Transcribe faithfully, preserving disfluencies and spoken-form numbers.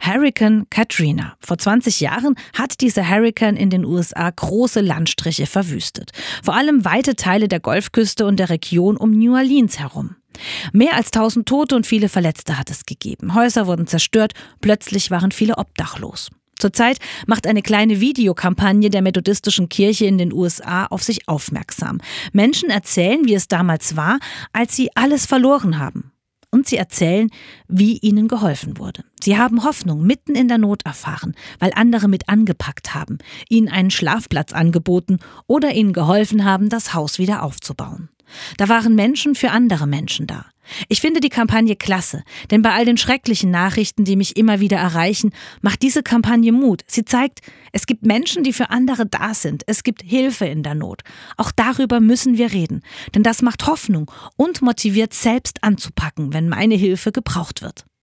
Hurrikan Katrina. Vor zwanzig Jahren hat dieser Hurrikan in den U S A große Landstriche verwüstet. Vor allem weite Teile der Golfküste und der Region um New Orleans herum. Mehr als tausend Tote und viele Verletzte hat es gegeben. Häuser wurden zerstört, plötzlich waren viele obdachlos. Zurzeit macht eine kleine Videokampagne der methodistischen Kirche in den U S A auf sich aufmerksam. Menschen erzählen, wie es damals war, als sie alles verloren haben. Und sie erzählen, wie ihnen geholfen wurde. Sie haben Hoffnung mitten in der Not erfahren, weil andere mit angepackt haben, ihnen einen Schlafplatz angeboten oder ihnen geholfen haben, das Haus wieder aufzubauen. Da waren Menschen für andere Menschen da. Ich finde die Kampagne klasse, denn bei all den schrecklichen Nachrichten, die mich immer wieder erreichen, macht diese Kampagne Mut. Sie zeigt, es gibt Menschen, die für andere da sind. Es gibt Hilfe in der Not. Auch darüber müssen wir reden, denn das macht Hoffnung und motiviert, selbst anzupacken, wenn meine Hilfe gebraucht wird.